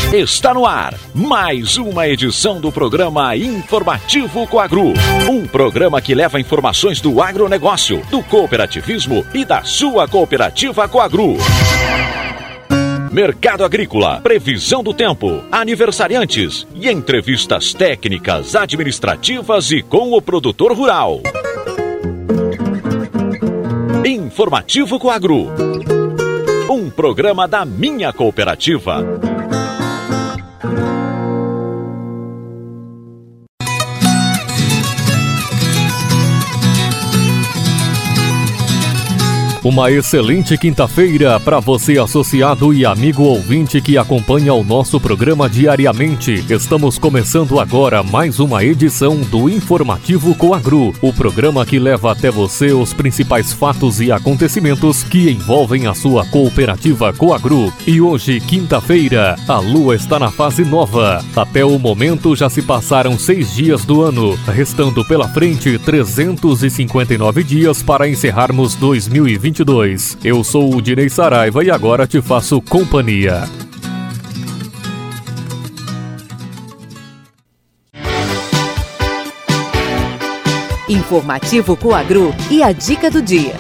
Está no ar mais uma edição do programa Informativo Coagro. Um programa que leva informações do agronegócio, do cooperativismo e da sua cooperativa Coagro. Mercado agrícola, previsão do tempo, aniversariantes e entrevistas técnicas, administrativas e com o produtor rural. Informativo Coagro. Um programa da minha cooperativa. Uma excelente quinta-feira para você, associado e amigo ouvinte que acompanha o nosso programa diariamente. Estamos começando agora mais uma edição do Informativo Coagro, o programa que leva até você os principais fatos e acontecimentos que envolvem a sua cooperativa Coagro. E hoje, quinta-feira, a lua está na fase nova. Até o momento já se passaram 6 dias do ano, restando pela frente 359 dias para encerrarmos 2022. Eu sou o Dinei Saraiva e agora te faço companhia. Informativo Coagro e a dica do dia.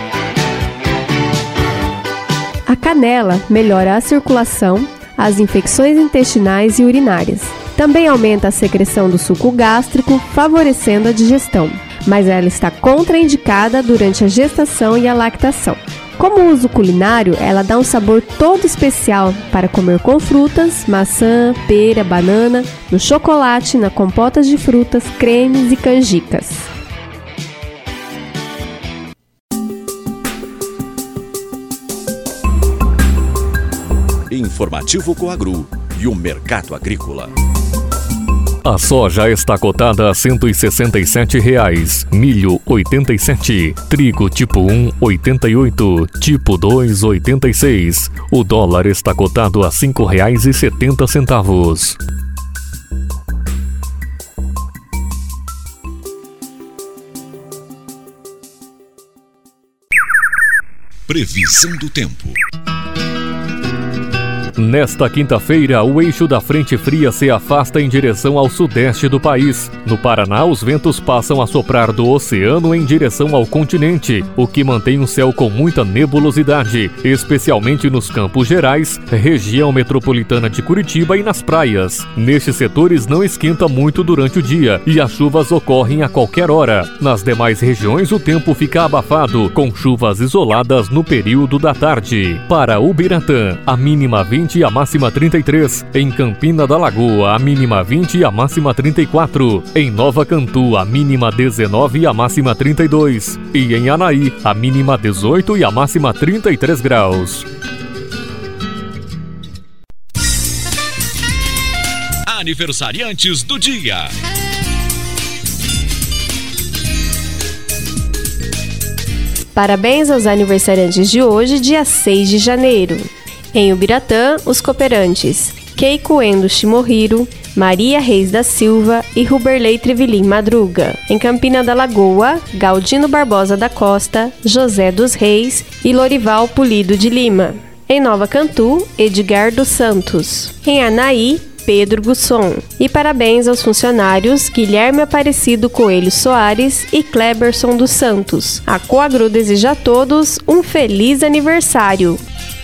A canela melhora a circulação, as infecções intestinais e urinárias. Também aumenta a secreção do suco gástrico, favorecendo a digestão. Mas ela está contraindicada durante a gestação e a lactação. Como uso culinário, ela dá um sabor todo especial para comer com frutas, maçã, pera, banana, no chocolate, na compotas de frutas, cremes e canjicas. Informativo Coagro e o mercado agrícola. A soja está cotada a R$ 167,00, milho 87, trigo tipo 1 88, tipo 2 86. O dólar está cotado a R$ 5,70. Previsão do tempo. Nesta quinta-feira, o eixo da frente fria se afasta em direção ao sudeste do país. No Paraná, os ventos passam a soprar do oceano em direção ao continente, o que mantém um céu com muita nebulosidade, especialmente nos Campos Gerais, região metropolitana de Curitiba e nas praias. Nestes setores não esquenta muito durante o dia e as chuvas ocorrem a qualquer hora. Nas demais regiões, o tempo fica abafado, com chuvas isoladas no período da tarde. Para Ubiratã, a mínima 20 e a máxima 33. Em Campina da Lagoa, a mínima 20 e a máxima 34. Em Nova Cantu, a mínima 19 e a máxima 32. E em Anaí, a mínima 18 e a máxima 33 graus. Aniversariantes do dia. Parabéns aos aniversariantes de hoje, dia 6 de janeiro. Em Ubiratã, os cooperantes Keiko Endo Shimohiro, Maria Reis da Silva e Ruberley Trevilim Madruga. Em Campina da Lagoa, Galdino Barbosa da Costa, José dos Reis e Lorival Pulido de Lima. Em Nova Cantu, Edgar dos Santos. Em Anaí, Pedro Gusson. E parabéns aos funcionários Guilherme Aparecido Coelho Soares e Kleberson dos Santos. A Coagro deseja a todos um feliz aniversário.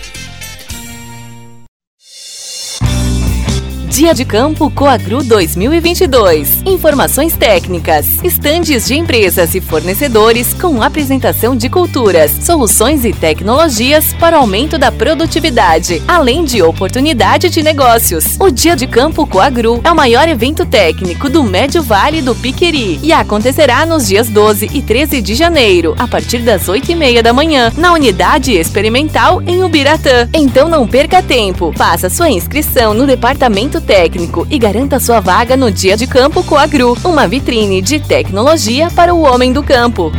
Dia de Campo Coagro 2022. Informações técnicas, estandes de empresas e fornecedores com apresentação de culturas, soluções e tecnologias para o aumento da produtividade, além de oportunidade de negócios. O Dia de Campo Coagro é o maior evento técnico do Médio Vale do Piqueri e acontecerá nos dias 12 e 13 de janeiro, a partir das 8h30 da manhã, na unidade experimental em Ubiratã. Então não perca tempo, faça sua inscrição no departamento técnico e garanta sua vaga no Dia de Campo Coagro, uma vitrine de tecnologia para o homem do campo.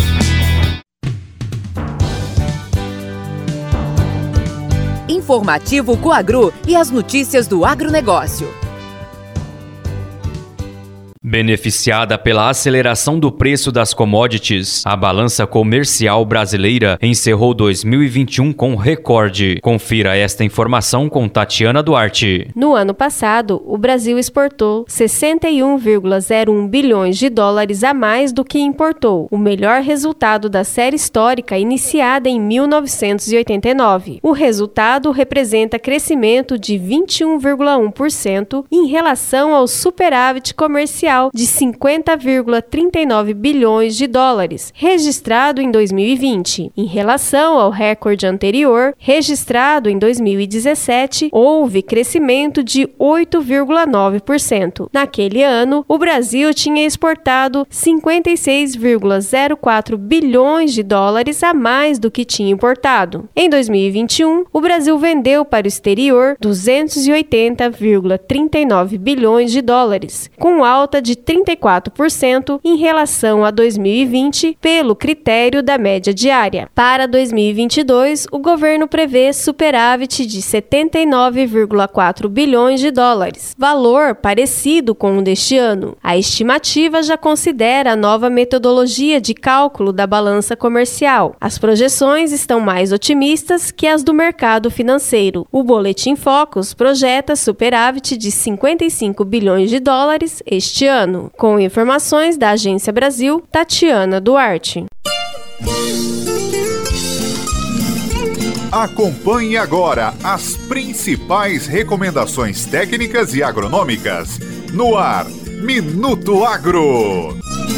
Informativo Coagro e as notícias do agronegócio. Beneficiada pela aceleração do preço das commodities, a balança comercial brasileira encerrou 2021 com recorde. Confira esta informação com Tatiana Duarte. No ano passado, o Brasil exportou 61,01 bilhões de dólares a mais do que importou, o melhor resultado da série histórica iniciada em 1989. O resultado representa crescimento de 21,1% em relação ao superávit comercial de 50,39 bilhões de dólares, registrado em 2020. Em relação ao recorde anterior, registrado em 2017, houve crescimento de 8,9%. Naquele ano, o Brasil tinha exportado 56,04 bilhões de dólares a mais do que tinha importado. Em 2021, o Brasil vendeu para o exterior 280,39 bilhões de dólares, com alta de 34% em relação a 2020 pelo critério da média diária. Para 2022, o governo prevê superávit de 79,4 bilhões de dólares, valor parecido com o deste ano. A estimativa já considera a nova metodologia de cálculo da balança comercial. As projeções estão mais otimistas que as do mercado financeiro. O Boletim Focus projeta superávit de 55 bilhões de dólares este ano. Com informações da Agência Brasil, Tatiana Duarte. Acompanhe agora as principais recomendações técnicas e agronômicas. No ar, Minuto Agro.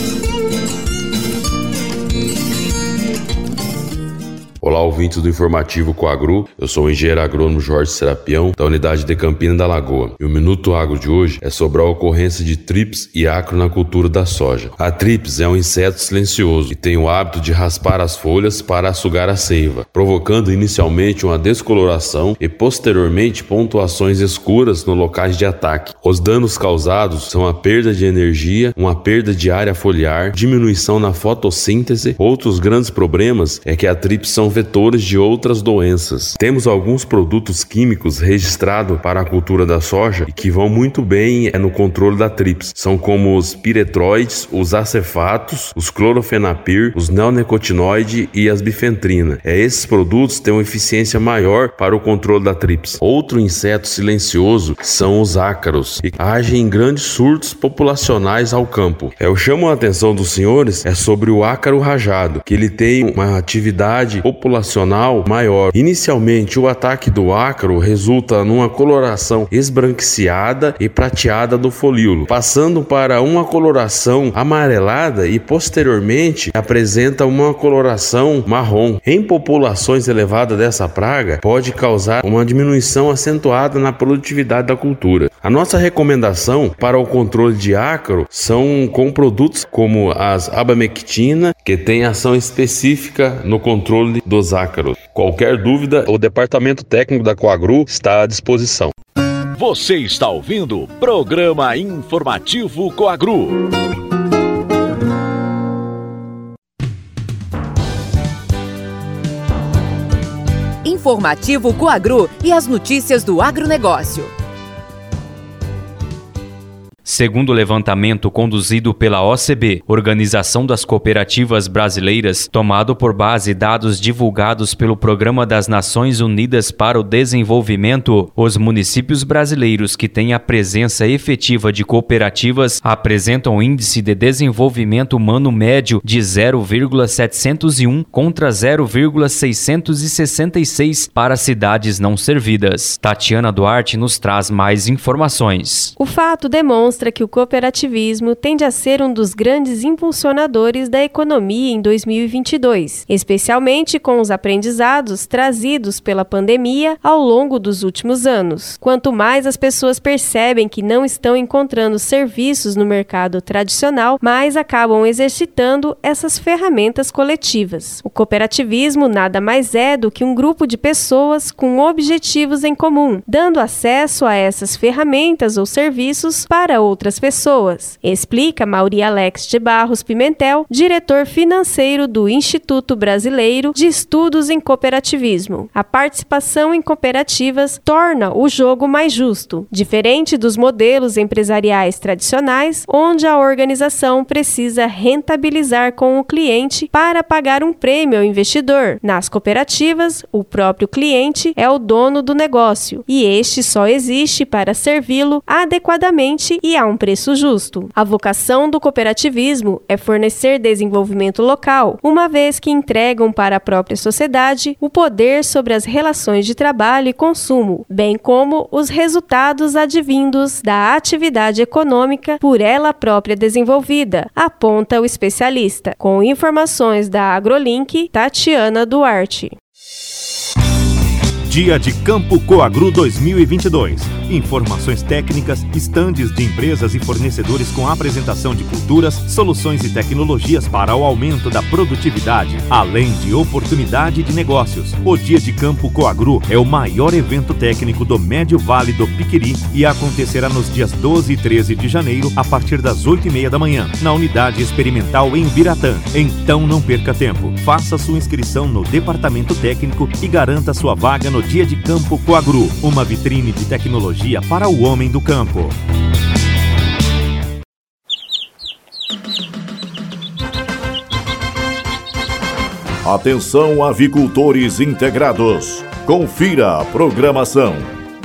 Olá, ouvintes do Informativo Coagru, eu sou o engenheiro agrônomo Jorge Serapião, da unidade de Campina da Lagoa. E o Minuto Agro de hoje é sobre a ocorrência de trips e acro na cultura da soja. A trips é um inseto silencioso e tem o hábito de raspar as folhas para sugar a seiva, provocando inicialmente uma descoloração e posteriormente pontuações escuras nos locais de ataque. Os danos causados são a perda de energia, uma perda de área foliar, diminuição na fotossíntese. Outros grandes problemas é que a trips são vetores de outras doenças. Temos alguns produtos químicos registrados para a cultura da soja e que vão muito bem no controle da trips. São como os piretroides, os acefatos, os clorofenapir, os neonicotinoides e as bifentrina. Esses produtos têm uma eficiência maior para o controle da trips. Outro inseto silencioso são os ácaros e agem em grandes surtos populacionais ao campo. Eu chamo a atenção dos senhores sobre o ácaro rajado, que ele tem uma atividade populacional maior. Inicialmente, o ataque do ácaro resulta numa coloração esbranquiçada e prateada do folíolo, passando para uma coloração amarelada e posteriormente apresenta uma coloração marrom. Em populações elevadas dessa praga, pode causar uma diminuição acentuada na produtividade da cultura. A nossa recomendação para o controle de ácaro são com produtos como as abamectina, que tem ação específica no controle dos ácaros. Qualquer dúvida, o departamento técnico da Coagru está à disposição. Você está ouvindo o programa Informativo Coagru. Informativo Coagru e as notícias do agronegócio. Segundo o levantamento conduzido pela OCB, Organização das Cooperativas Brasileiras, tomado por base dados divulgados pelo Programa das Nações Unidas para o Desenvolvimento, os municípios brasileiros que têm a presença efetiva de cooperativas apresentam índice de desenvolvimento humano médio de 0,701 contra 0,666 para cidades não servidas. Tatiana Duarte nos traz mais informações. O fato demonstra que o cooperativismo tende a ser um dos grandes impulsionadores da economia em 2022, especialmente com os aprendizados trazidos pela pandemia ao longo dos últimos anos. Quanto mais as pessoas percebem que não estão encontrando serviços no mercado tradicional, mais acabam exercitando essas ferramentas coletivas. O cooperativismo nada mais é do que um grupo de pessoas com objetivos em comum, dando acesso a essas ferramentas ou serviços para outras pessoas, explica Mauri Alex de Barros Pimentel, diretor financeiro do Instituto Brasileiro de Estudos em Cooperativismo. A participação em cooperativas torna o jogo mais justo, diferente dos modelos empresariais tradicionais, onde a organização precisa rentabilizar com o cliente para pagar um prêmio ao investidor. Nas cooperativas, o próprio cliente é o dono do negócio e este só existe para servi-lo adequadamente e a um preço justo. A vocação do cooperativismo é fornecer desenvolvimento local, uma vez que entregam para a própria sociedade o poder sobre as relações de trabalho e consumo, bem como os resultados advindos da atividade econômica por ela própria desenvolvida, aponta o especialista. Com informações da AgroLink, Tatiana Duarte. Dia de Campo Coagru 2022. Informações técnicas, estandes de empresas e fornecedores com apresentação de culturas, soluções e tecnologias para o aumento da produtividade, além de oportunidade de negócios. O Dia de Campo Coagru é o maior evento técnico do Médio Vale do Piquiri e acontecerá nos dias 12 e 13 de janeiro, a partir das 8h30 da manhã, na Unidade Experimental em Ubiratã. Então não perca tempo. Faça sua inscrição no Departamento Técnico e garanta sua vaga no Dia de Campo Coagru, uma vitrine de tecnologia para o homem do campo. Atenção, avicultores integrados. Confira a programação.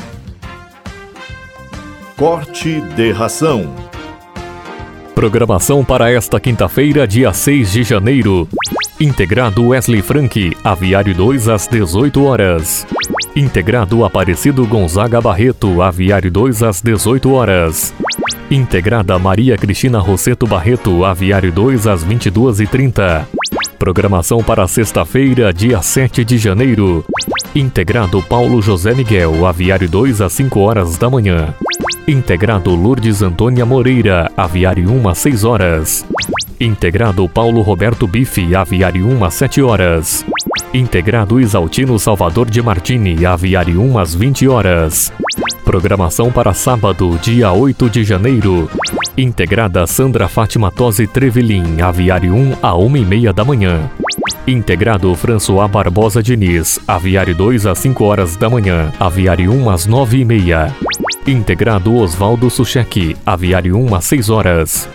Corte de ração. Programação para esta quinta-feira, dia 6 de janeiro. Integrado Wesley Frank, Aviário 2 às 18 horas. Integrado Aparecido Gonzaga Barreto, Aviário 2 às 18 horas. Integrada Maria Cristina Rosseto Barreto, Aviário 2 às 22h30. Programação para sexta-feira, dia 7 de janeiro. Integrado Paulo José Miguel, Aviário 2 às 5 horas da manhã. Integrado Lourdes Antônia Moreira, Aviário 1 às 6 horas. Integrado Paulo Roberto Bife, Aviário 1 às 7 horas. Integrado Isaltino Salvador de Martini, Aviário 1 às 20 horas. Programação para sábado, dia 8 de janeiro. Integrada Sandra Fátima Tosi Trevelin, Aviário 1 à 1h30 da manhã. Integrado François Barbosa Diniz, Aviário 2 às 5 horas da manhã, Aviário 1 às 9h30. Integrado Oswaldo Suchek, Aviário 1 às 6 horas.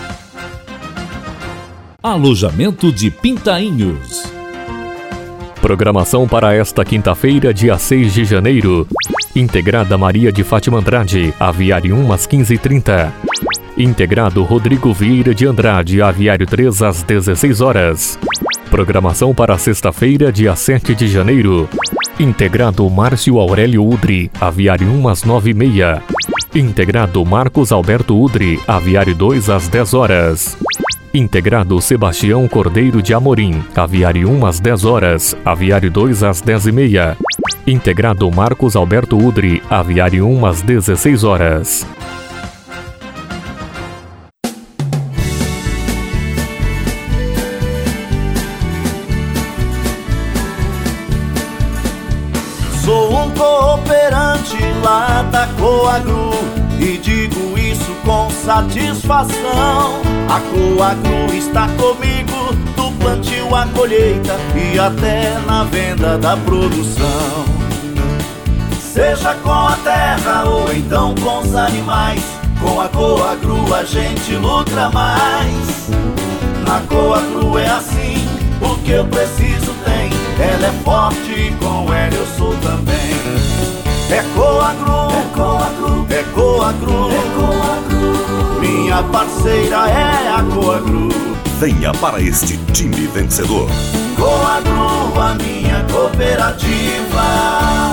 Alojamento de Pintainhos. Programação para esta quinta-feira, dia 6 de janeiro. Integrada Maria de Fátima Andrade, Aviário 1 às 15h30. Integrado Rodrigo Vieira de Andrade, Aviário 3 às 16 horas. Programação para sexta-feira, dia 7 de janeiro. Integrado Márcio Aurélio Udri, Aviário 1 às 9h30. Integrado Marcos Alberto Udri, Aviário 2 às 10 horas. Integrado Sebastião Cordeiro de Amorim, Aviário 1 às 10 horas, Aviário 2 às 10h30. Integrado Marcos Alberto Udri, Aviário 1 às 16 horas. Sou um cooperante lá da Coagru e digo isso com satisfação. A Coagru está comigo do plantio à colheita e até na venda da produção. Seja com a terra ou então com os animais, com a Coagru a gente lucra mais. Na Coagru é assim, o que eu preciso tem. Ela é forte e com ela eu sou também. É Coagru, é Coagru, é Coagru, é Coagru. Minha parceira é a Coagru. Venha para este time vencedor. Coagru, a minha cooperativa.